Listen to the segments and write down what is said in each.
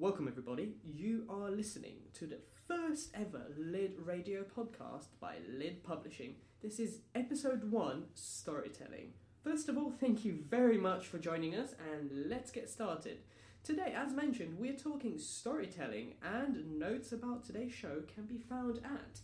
Welcome everybody, you are listening to the first ever Lid Radio podcast by Lid Publishing. This is episode 1, Storytelling. First of all, thank you very much for joining us and let's get started. Today, as mentioned, we're talking storytelling and notes about today's show can be found at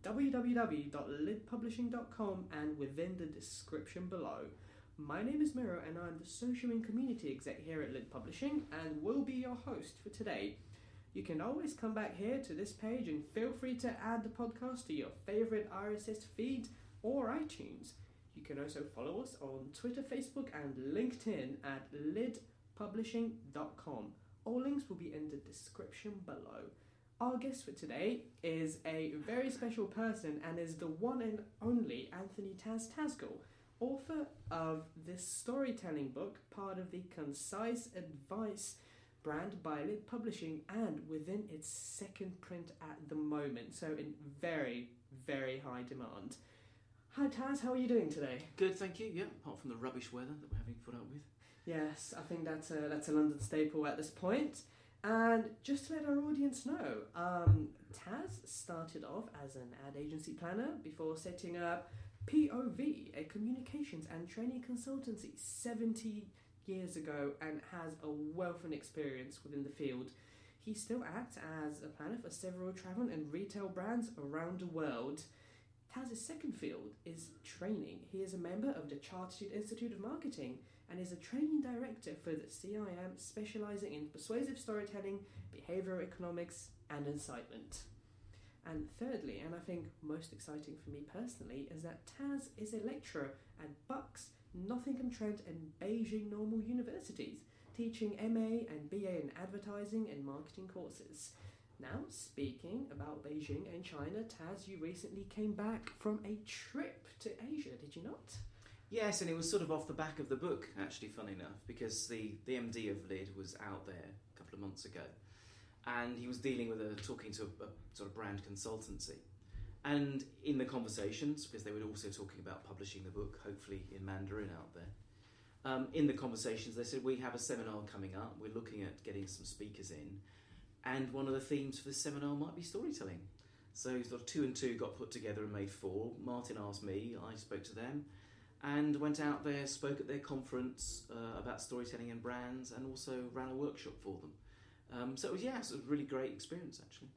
www.lidpublishing.com and within the description below. My name is Miro and I'm the Social and Community Exec here at Lid Publishing and will be your host for today. You can always come back here to this page and feel free to add the podcast to your favourite RSS feed or iTunes. You can also follow us on Twitter, Facebook and LinkedIn at lidpublishing.com. All links will be in the description below. Our guest for today is a very special person and is the one and only Anthony Tazgall, author of this storytelling book, part of the Concise Advice brand by Lid Publishing and within its second print at the moment, so in very, very high demand. Hi Taz, how are you doing today? Good, thank you, yeah, apart from the rubbish weather that we're having to put up with. Yes, I think that's a London staple at this point. And just to let our audience know, Taz started off as an ad agency planner before setting up POV, a communications and training consultancy 70 years ago and has a wealth of experience within the field. He still acts as a planner for several travel and retail brands around the world. Taz's second field is training. He is a member of the Chartered Institute of Marketing and is a training director for the CIM, specialising in persuasive storytelling, behavioural economics and incitement. And thirdly, and I think most exciting for me personally, is that Taz is a lecturer at Bucks, Nottingham-Trent and Beijing Normal Universities, teaching MA and BA in advertising and marketing courses. Now, speaking about Beijing and China, Taz, you recently came back from a trip to Asia, did you not? Yes, and it was sort of off the back of the book, actually, funny enough, because the MD of Lid was out there a couple of months ago. And he was talking to a sort of brand consultancy. And in the conversations, because they were also talking about publishing the book, hopefully in Mandarin out there, in the conversations they said, we have a seminar coming up, we're looking at getting some speakers in, and one of the themes for the seminar might be storytelling. So sort of 2 and 2 got put together and made 4. Martin asked me, I spoke to them, and went out there, spoke at their conference about storytelling and brands, and also ran a workshop for them. So it was a really great experience, actually.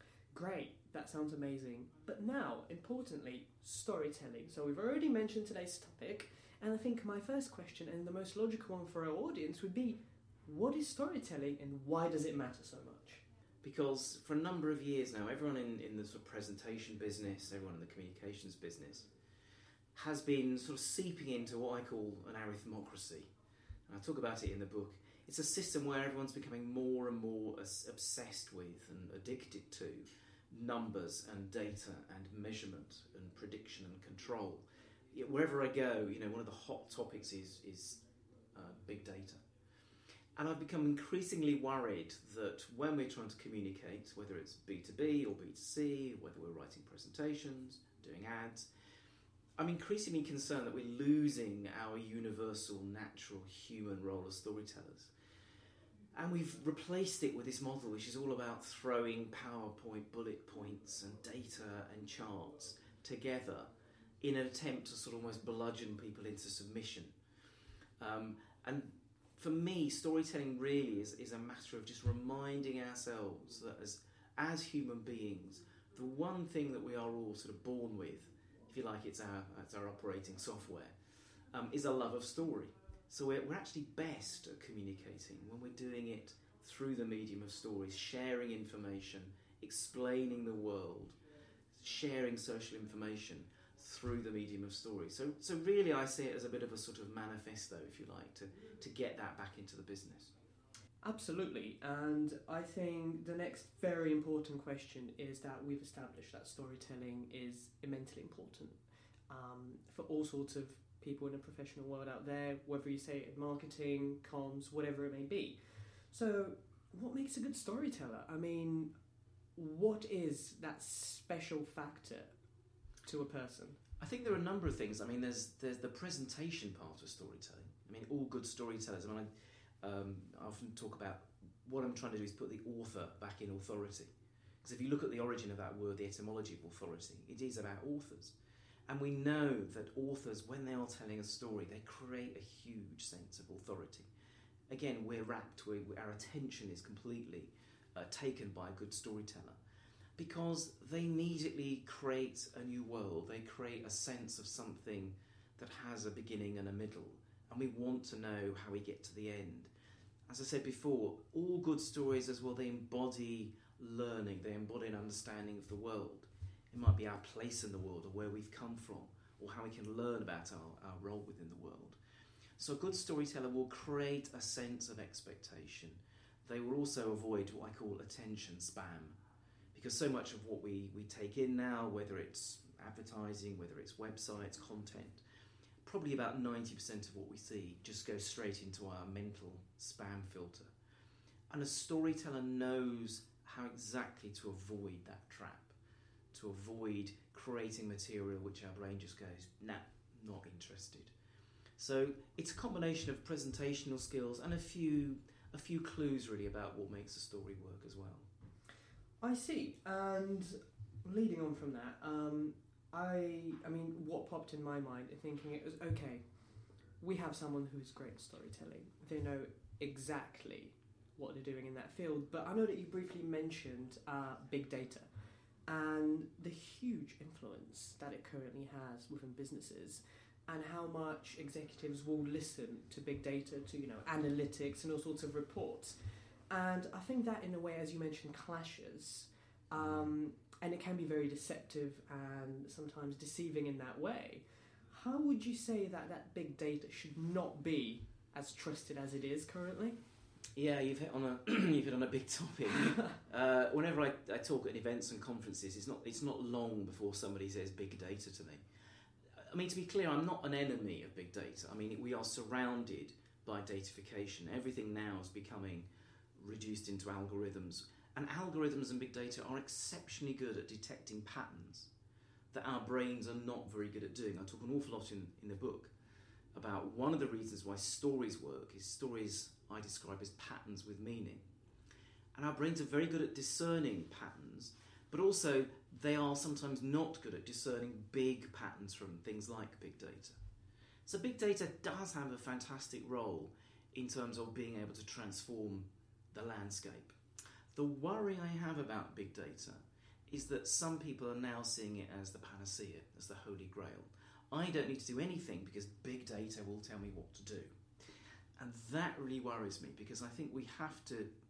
Great, that sounds amazing. But now, importantly, storytelling. So we've already mentioned today's topic, and I think my first question, and the most logical one for our audience, would be, what is storytelling and why does it matter so much? Because for a number of years now, everyone in the sort of presentation business, everyone in the communications business, has been sort of seeping into what I call an arithmocracy. And I talk about it in the book. It's a system where everyone's becoming more and more obsessed with and addicted to numbers and data and measurement and prediction and control. Wherever I go, one of the hot topics is big data. And I've become increasingly worried that when we're trying to communicate, whether it's B2B or B2C, whether we're writing presentations, doing ads, I'm increasingly concerned that we're losing our universal, natural, human role as storytellers. And we've replaced it with this model which is all about throwing PowerPoint bullet points and data and charts together in an attempt to sort of almost bludgeon people into submission. And for me, storytelling really is a matter of just reminding ourselves that as human beings, the one thing that we are all sort of born with, if you like, it's our operating software, is a love of story. So we're actually best at communicating when we're doing it through the medium of stories, sharing information, explaining the world, sharing social information through the medium of stories. So really I see it as a bit of a sort of manifesto, if you like, to get that back into the business. Absolutely, and I think the next very important question is that we've established that storytelling is immensely important for all sorts of people in the professional world out there, whether you say it in marketing, comms, whatever it may be. So what makes a good storyteller? I mean, what is that special factor to a person? I think there are a number of things. I mean, there's the presentation part of storytelling. I mean, all good storytellers, I often talk about what I'm trying to do is put the author back in authority. Because if you look at the origin of that word, the etymology of authority, it is about authors. And we know that authors, when they are telling a story, they create a huge sense of authority. Again, we're rapt, our attention is completely taken by a good storyteller, because they immediately create a new world. They create a sense of something that has a beginning and a middle, and we want to know how we get to the end. As I said before, all good stories as well, they embody learning, they embody an understanding of the world. It might be our place in the world, or where we've come from, or how we can learn about our role within the world. So a good storyteller will create a sense of expectation. They will also avoid what I call attention spam, because so much of what we take in now, whether it's advertising, whether it's websites, content, probably about 90% of what we see just goes straight into our mental spam filter. And a storyteller knows how exactly to avoid that trap, to avoid creating material which our brain just goes, nah, not interested. So it's a combination of presentational skills and a few clues really about what makes a story work as well. I see. And leading on from that, I mean, what popped in my mind thinking it was, okay, we have someone who's great at storytelling. They know exactly what they're doing in that field. But I know that you briefly mentioned big data and the huge influence that it currently has within businesses, and how much executives will listen to big data, to analytics and all sorts of reports. And I think that, in a way, as you mentioned, clashes, and it can be very deceptive and sometimes deceiving in that way. How would you say that big data should not be as trusted as it is currently? Yeah, you've hit on a big topic. Whenever I talk at events and conferences, it's not long before somebody says big data to me. I mean, to be clear, I'm not an enemy of big data. I mean, we are surrounded by datafication. Everything now is becoming reduced into algorithms. And algorithms and big data are exceptionally good at detecting patterns that our brains are not very good at doing. I talk an awful lot in the book about one of the reasons why stories work is stories I describe as patterns with meaning. And our brains are very good at discerning patterns, but also they are sometimes not good at discerning big patterns from things like big data. So big data does have a fantastic role in terms of being able to transform the landscape. The worry I have about big data is that some people are now seeing it as the panacea, as the holy grail. I don't need to do anything because big data will tell me what to do. And that really worries me, because I think we have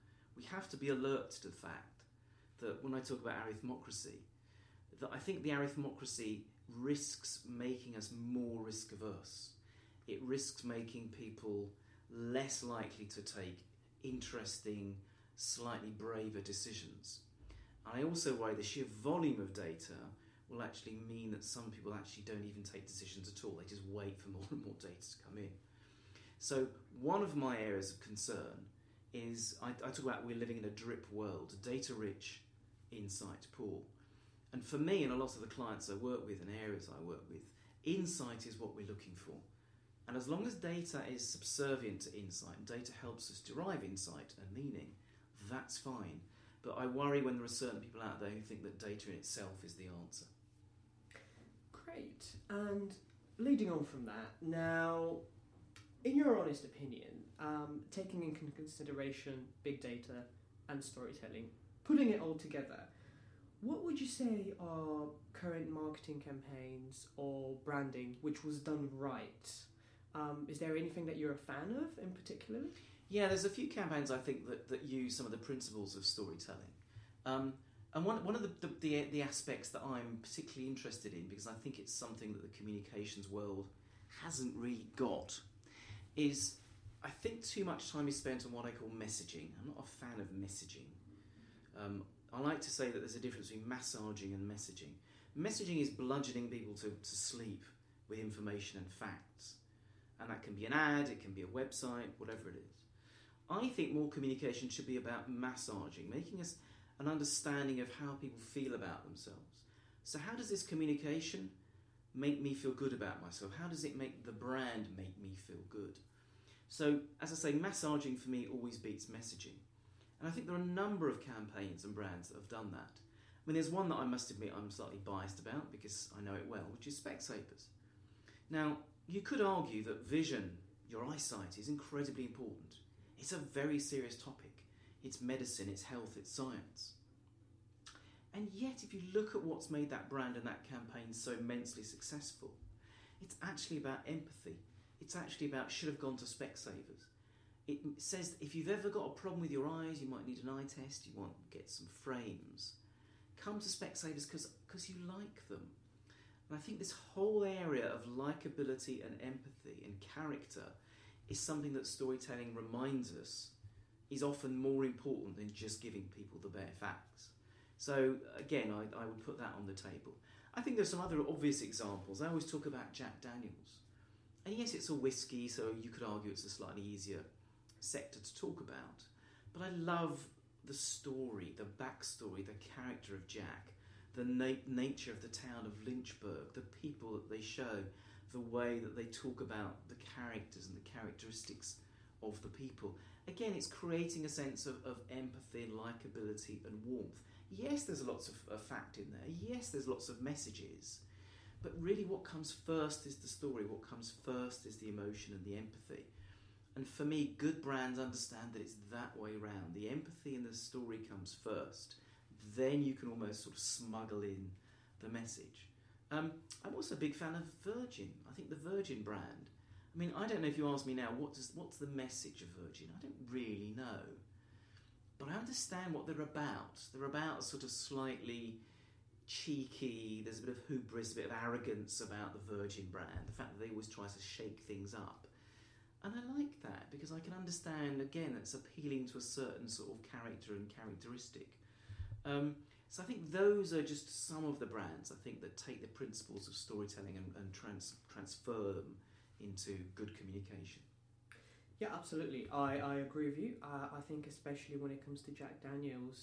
to be alert to the fact that when I talk about arithmocracy, that I think the arithmocracy risks making us more risk averse. It risks making people less likely to take interesting, slightly braver decisions. And I also worry the sheer volume of data will actually mean that some people actually don't even take decisions at all. They just wait for more and more data to come in. So one of my areas of concern is, I talk about we're living in a drip world, a data-rich insight pool. And for me and a lot of the clients I work with and areas I work with, insight is what we're looking for. And as long as data is subservient to insight, data helps us derive insight and meaning, that's fine. But I worry when there are certain people out there who think that data in itself is the answer. Great. And leading on from that, now, in your honest opinion, taking into consideration big data and storytelling, putting it all together, what would you say are current marketing campaigns or branding which was done right? Is there anything that you're a fan of in particular? Yeah, there's a few campaigns I think that use some of the principles of storytelling. And one of the aspects that I'm particularly interested in, because I think it's something that the communications world hasn't really got, is I think too much time is spent on what I call messaging. I'm not a fan of messaging. I like to say that there's a difference between massaging and messaging. Messaging is bludgeoning people to sleep with information and facts. And that can be an ad, it can be a website, whatever it is. I think more communication should be about massaging, making us an understanding of how people feel about themselves. So how does this communication make me feel good about myself? How does it make the brand make me feel good? So, as I say, massaging for me always beats messaging. And I think there are a number of campaigns and brands that have done that. I mean, there's one that I must admit I'm slightly biased about because I know it well, which is Specsavers. Now, you could argue that vision, your eyesight, is incredibly important. It's a very serious topic. It's medicine, it's health, it's science. And yet, if you look at what's made that brand and that campaign so immensely successful, it's actually about empathy. It's actually about should have gone to Specsavers. It says if you've ever got a problem with your eyes, you might need an eye test, you want to get some frames, come to Specsavers because you like them. And I think this whole area of likability and empathy and character is something that storytelling reminds us is often more important than just giving people the bare facts. So again, I would put that on the table. I think there's some other obvious examples. I always talk about Jack Daniels. And yes, it's a whiskey, so you could argue it's a slightly easier sector to talk about. But I love the story, the backstory, the character of Jack, the nature of the town of Lynchburg, the people that they show, the way that they talk about the characters and the characteristics of the people. Again, it's creating a sense of empathy and likability and warmth. Yes, there's lots of fact in there. Yes, there's lots of messages. But really what comes first is the story. What comes first is the emotion and the empathy. And for me, good brands understand that it's that way round. The empathy and the story comes first. Then you can almost sort of smuggle in the message. I'm also a big fan of Virgin. I think the Virgin brand. I mean, I don't know if you ask me now, what's the message of Virgin? I don't really know. But I understand what they're about. They're about sort of slightly cheeky, there's a bit of hubris, a bit of arrogance about the Virgin brand, the fact that they always try to shake things up. And I like that because I can understand, again, it's appealing to a certain sort of character and characteristic. So I think those are just some of the brands, I think, that take the principles of storytelling and transfer them into good communication. Yeah, absolutely. I agree with you. I think especially when it comes to Jack Daniels,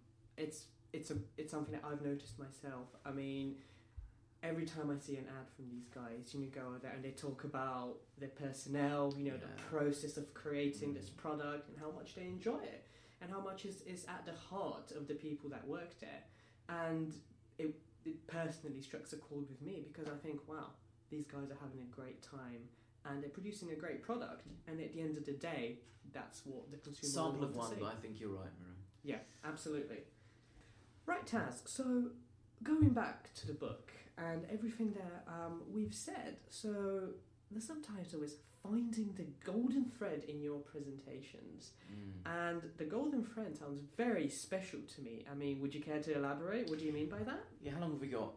it's something that I've noticed myself. I mean, every time I see an ad from these guys, go out there and they talk about their personnel, the process of creating this product and how much they enjoy it and how much is at the heart of the people that work there. And it personally strikes a chord with me because I think, wow, these guys are having a great time and they're producing a great product. And at the end of the day, that's what the consumer Sample of wants one, to see. but I think you're right, Miriam. Yeah, absolutely. Right, Taz, so going back to the book and everything that we've said, so the subtitle is Finding the Golden Thread in Your Presentations. And the golden thread sounds very special to me. I mean, would you care to elaborate? What do you mean by that? Yeah, how long have we got?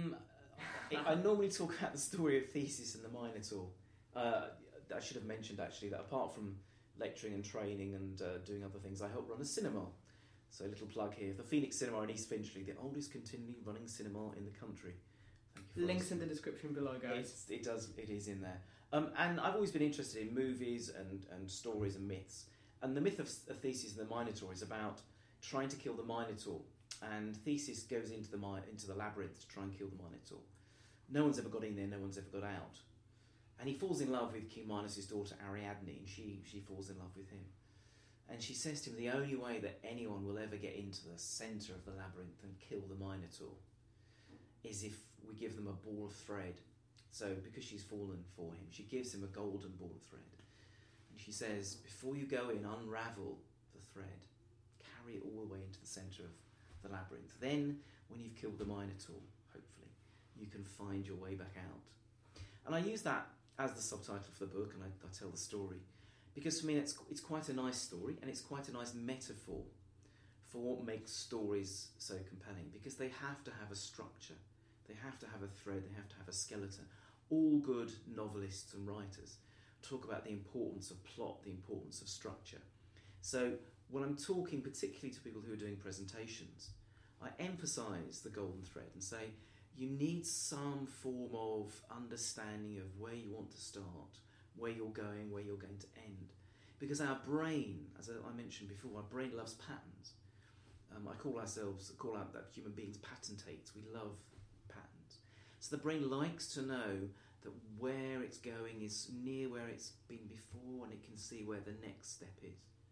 I normally talk about the story of Theseus and the Minotaur. I should have mentioned, actually, that apart from lecturing and training and doing other things, I help run a cinema. So a little plug here. The Phoenix Cinema in East Finchley, the oldest continually running cinema in the country. Thank you for Links asking. in the description below, guys. It is in there. And I've always been interested in movies and stories and myths. And the myth of Theseus and the Minotaur is about trying to kill the Minotaur. And Theseus goes into the labyrinth to try and kill the Minotaur. No one's ever got in there, no one's ever got out. And he falls in love with King Minos' daughter Ariadne, and she falls in love with him. And she says to him, the only way that anyone will ever get into the centre of the labyrinth and kill the Minotaur is if we give them a ball of thread. So because she's fallen for him, she gives him a golden ball of thread. And she says, before you go in, unravel the thread. Carry it all the way into the centre of the labyrinth. Then, when you've killed the Minotaur, hopefully, you can find your way back out. And I use that as the subtitle for the book, and I tell the story. Because for me, it's quite a nice story, and it's quite a nice metaphor for what makes stories so compelling. Because they have to have a structure, they have to have a thread, they have to have a skeleton. All good novelists and writers talk about the importance of plot, the importance of structure. So when I'm talking particularly to people who are doing presentations, I emphasise the golden thread and say, you need some form of understanding of where you want to start, where you're going to end. Because our brain, as I mentioned before, our brain loves patterns. I call out that human beings patentates. We love patterns. So the brain likes to know that where it's going is near where it's been before, and it can see where the next step is.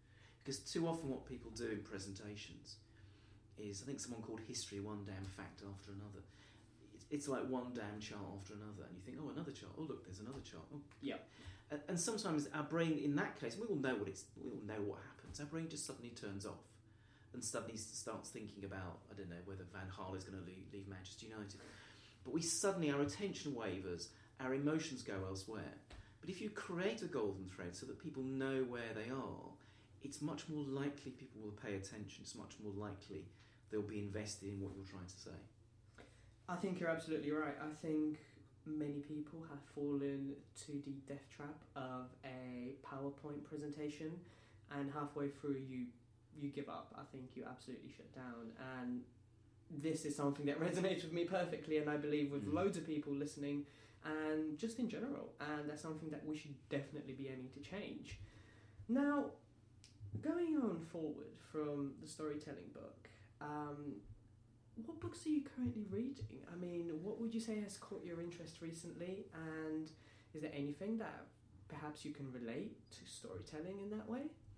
Because too often what people do in presentations is, I think someone called history one damn fact after another. It's like one damn chart after another, and you think, oh, another chart. Oh, look, there's another chart. Oh. Yeah. And sometimes our brain, in that case, we all know what happens. Our brain just suddenly turns off, and suddenly starts thinking about, I don't know, whether Van Gaal is going to leave Manchester United. But our attention wavers, our emotions go elsewhere. But if you create a golden thread so that people know where they are, it's much more likely people will pay attention. It's much more likely they'll be invested in what you're trying to say. I think you're absolutely right. I think many people have fallen to the death trap of a PowerPoint presentation, and halfway through you give up. I think you absolutely shut down, and this is something that resonates with me perfectly, and I believe with loads of people listening, and just in general, and that's something that we should definitely be aiming to change. Now, going on forward from the storytelling book, what books are you currently reading? I mean, what would you say has caught your interest recently, and is there anything that perhaps you can relate to storytelling in that way?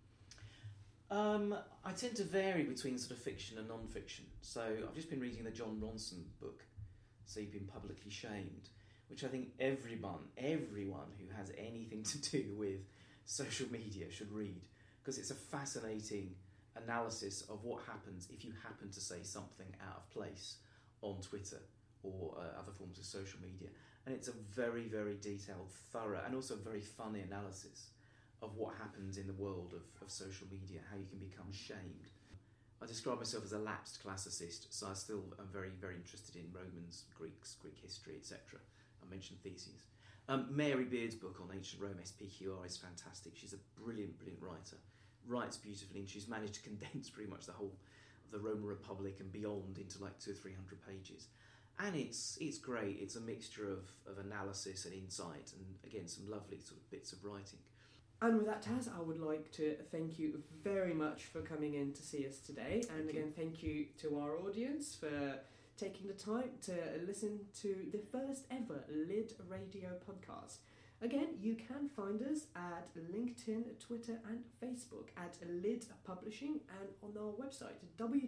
I tend to vary between sort of fiction and non-fiction. So I've just been reading the John Ronson book, So You've Been Publicly Shamed, which I think everyone who has anything to do with social media should read, because it's a fascinating analysis of what happens if you happen to say something out of place on Twitter or other forms of social media. And it's a very, very detailed, thorough, and also very funny analysis of what happens in the world of social media, how you can become shamed. I describe myself as a lapsed classicist, so I still am very, very interested in Romans, Greek history, etc. I mentioned Theseus. Mary Beard's book on ancient Rome, SPQR, is fantastic. She's a brilliant, brilliant writer. Writes beautifully, and she's managed to condense pretty much the whole of the Roman Republic and beyond into like 200 or 300 pages. And it's great. It's a mixture of analysis and insight, and again, some lovely sort of bits of writing. And with that, Taz, I would like to thank you very much for coming in to see us today. And again, thank you to our audience for taking the time to listen to the first ever Lid Radio podcast. Again, you can find us at LinkedIn, Twitter and Facebook at Lid Publishing, and on our website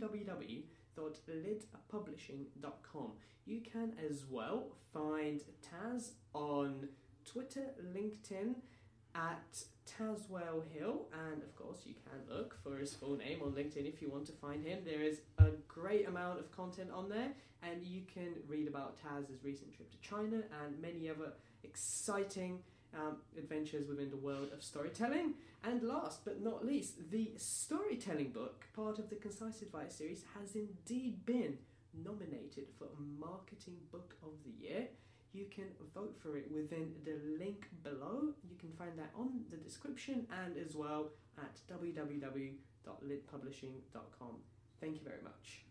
www.lidpublishing.com. You can as well find Taz on Twitter, LinkedIn at Tazwell Hill, and of course you can look for his full name on LinkedIn if you want to find him. There is a great amount of content on there, and you can read about Taz's recent trip to China and many other exciting adventures within the world of storytelling. And last but not least, the storytelling book, part of the Concise Advice series, has indeed been nominated for Marketing Book of the Year. You can vote for it within the link below. You can find that on the description and as well at www.lidpublishing.com. Thank you very much.